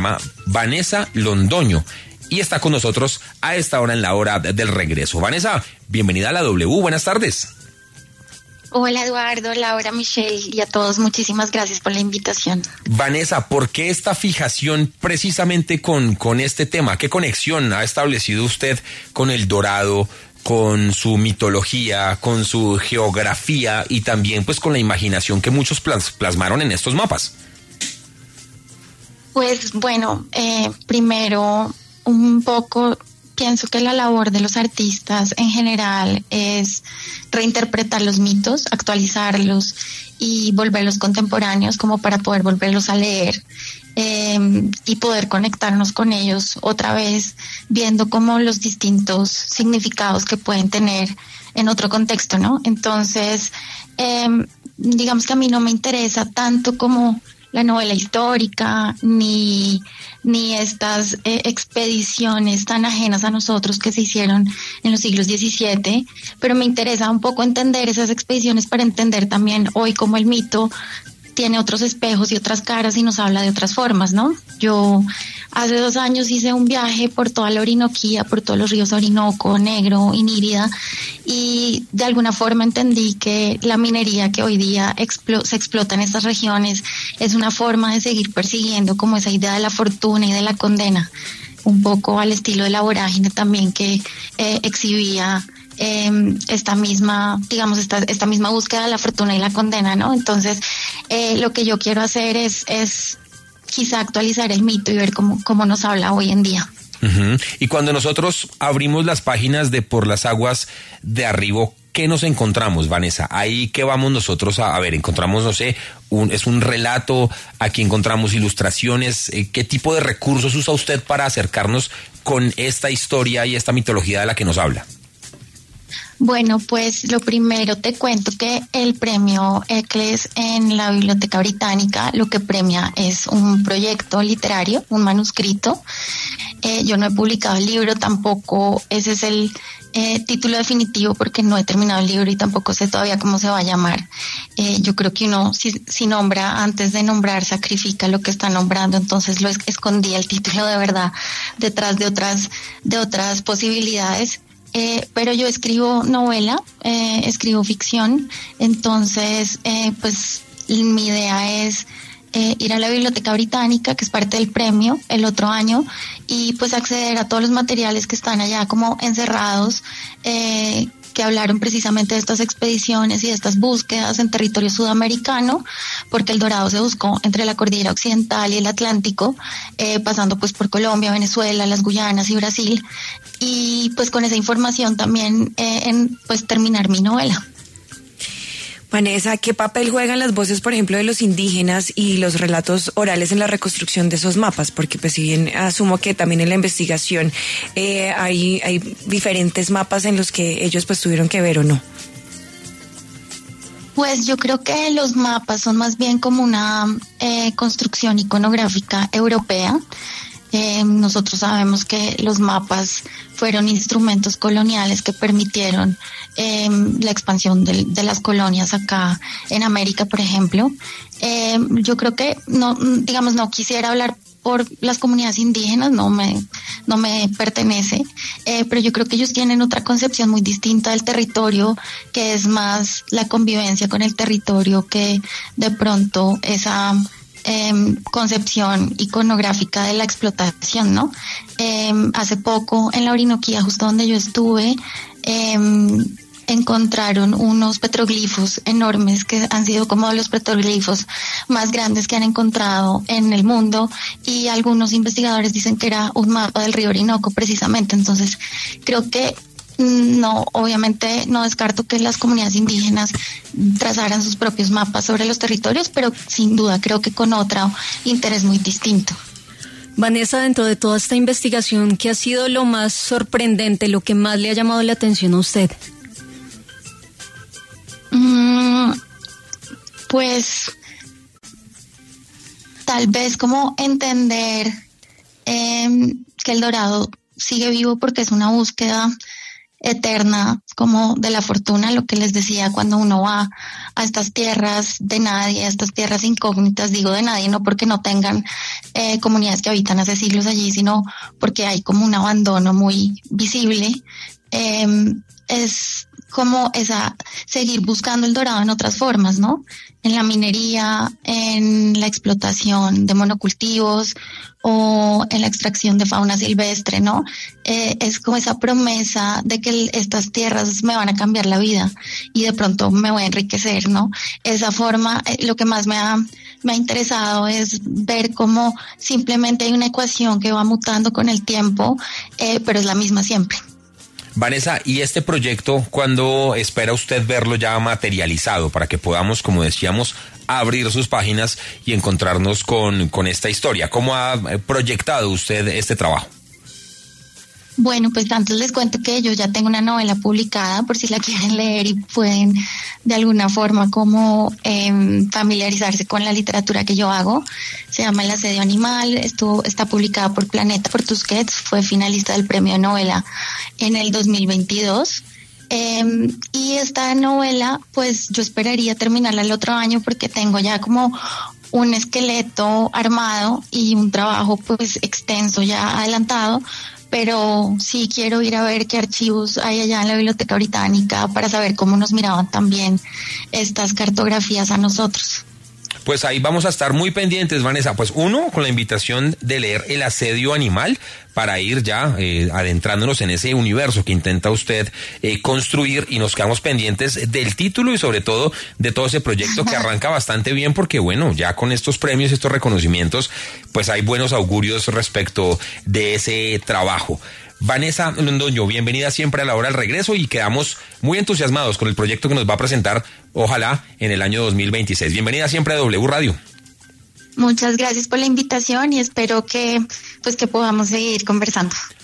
llama Vanessa Londoño y está con nosotros a esta hora en la hora del regreso. Vanessa, bienvenida a la W, buenas tardes. Hola Eduardo, Laura, Michelle y a todos, muchísimas gracias por la invitación. Vanessa, ¿por qué esta fijación precisamente con este tema? ¿Qué conexión ha establecido usted con el Dorado, con su mitología, con su geografía y también pues con la imaginación que muchos plasmaron en estos mapas? Pues bueno, primero un poco pienso que la labor de los artistas en general es reinterpretar los mitos, actualizarlos y volverlos contemporáneos como para poder volverlos a leer y poder conectarnos con ellos otra vez, viendo como los distintos significados que pueden tener en otro contexto, ¿no? Entonces, digamos que a mí no me interesa tanto como la novela histórica, ni estas expediciones tan ajenas a nosotros que se hicieron en los siglos XVII, pero me interesa un poco entender esas expediciones para entender también hoy cómo el mito tiene otros espejos y otras caras y nos habla de otras formas, ¿no? Yo hace 2 años hice un viaje por toda la Orinoquía, por todos los ríos Orinoco, Negro y Nírida, y de alguna forma entendí que la minería que hoy día se explota en estas regiones es una forma de seguir persiguiendo como esa idea de la fortuna y de la condena, un poco al estilo de la vorágine también que exhibía esta misma búsqueda de la fortuna y la condena, ¿no? Entonces, lo que yo quiero hacer es quizá actualizar el mito y ver cómo nos habla hoy en día. Uh-huh. Y cuando nosotros abrimos las páginas de Por las Aguas de Arribo, ¿qué nos encontramos, Vanessa? Ahí, ¿qué vamos nosotros a ver? Encontramos, no sé, es un relato, aquí encontramos ilustraciones. ¿Qué tipo de recursos usa usted para acercarnos con esta historia y esta mitología de la que nos habla? Bueno, pues lo primero te cuento que el premio ECLES en la Biblioteca Británica lo que premia es un proyecto literario, un manuscrito. Yo no he publicado el libro, tampoco ese es el título definitivo porque no he terminado el libro y tampoco sé todavía cómo se va a llamar. Yo creo que uno si nombra, antes de nombrar, sacrifica lo que está nombrando, entonces lo escondí el título de verdad detrás de otras posibilidades. Pero yo escribo novela, escribo ficción, entonces pues mi idea es ir a la Biblioteca Británica, que es parte del premio, el otro año, y pues acceder a todos los materiales que están allá como encerrados, que hablaron precisamente de estas expediciones y de estas búsquedas en territorio sudamericano, porque el Dorado se buscó entre la cordillera occidental y el Atlántico, pasando pues por Colombia, Venezuela, las Guyanas y Brasil, y pues con esa información también pues terminar mi novela. Vanessa, ¿qué papel juegan las voces, por ejemplo, de los indígenas y los relatos orales en la reconstrucción de esos mapas? Porque pues si bien asumo que también en la investigación hay diferentes mapas en los que ellos pues tuvieron que ver o no. Pues yo creo que los mapas son más bien como una construcción iconográfica europea. Nosotros sabemos que los mapas fueron instrumentos coloniales que permitieron la expansión de las colonias acá en América, por ejemplo. Yo creo que no quisiera hablar por las comunidades indígenas, no me pertenece, pero yo creo que ellos tienen otra concepción muy distinta del territorio, que es más la convivencia con el territorio que de pronto esa concepción iconográfica de la explotación, ¿no? Hace poco en la Orinoquía, justo donde yo estuve, encontraron unos petroglifos enormes que han sido como los petroglifos más grandes que han encontrado en el mundo, y algunos investigadores dicen que era un mapa del río Orinoco precisamente. Entonces creo que no, obviamente no descarto que las comunidades indígenas trazaran sus propios mapas sobre los territorios, pero sin duda creo que con otro interés muy distinto. Vanessa, dentro de toda esta investigación, ¿qué ha sido lo más sorprendente, lo que más le ha llamado la atención a usted? Pues tal vez como entender que el Dorado sigue vivo porque es una búsqueda eterna como de la fortuna, lo que les decía, cuando uno va a estas tierras de nadie, a estas tierras incógnitas, digo de nadie, no porque no tengan comunidades que habitan hace siglos allí, sino porque hay como un abandono muy visible, es como seguir buscando el dorado en otras formas, ¿no? En la minería, en la explotación de monocultivos o en la extracción de fauna silvestre, ¿no? Es como esa promesa de que estas tierras me van a cambiar la vida y de pronto me voy a enriquecer, ¿no? Esa forma, lo que más me ha interesado es ver cómo simplemente hay una ecuación que va mutando con el tiempo, pero es la misma siempre. Vanessa, ¿y este proyecto cuándo espera usted verlo ya materializado para que podamos, como decíamos, abrir sus páginas y encontrarnos con esta historia? ¿Cómo ha proyectado usted este trabajo? Bueno, pues antes les cuento que yo ya tengo una novela publicada, por si la quieren leer y pueden de alguna forma como familiarizarse con la literatura que yo hago. Se llama El asedio animal, está publicada por Planeta, por Tusquets, fue finalista del premio de novela en el 2022. Y esta novela, pues yo esperaría terminarla el otro año porque tengo ya como un esqueleto armado y un trabajo pues extenso ya adelantado, pero sí quiero ir a ver qué archivos hay allá en la Biblioteca Británica para saber cómo nos miraban también estas cartografías a nosotros. Pues ahí vamos a estar muy pendientes, Vanessa. Pues uno, con la invitación de leer El asedio animal para ir ya adentrándonos en ese universo que intenta usted construir, y nos quedamos pendientes del título y sobre todo de todo ese proyecto que arranca bastante bien porque bueno, ya con estos premios, estos reconocimientos, pues hay buenos augurios respecto de ese trabajo. Vanessa Londoño, bienvenida siempre a La Hora del Regreso y quedamos muy entusiasmados con el proyecto que nos va a presentar, ojalá, en el año 2026. Bienvenida siempre a W Radio. Muchas gracias por la invitación y espero que podamos seguir conversando.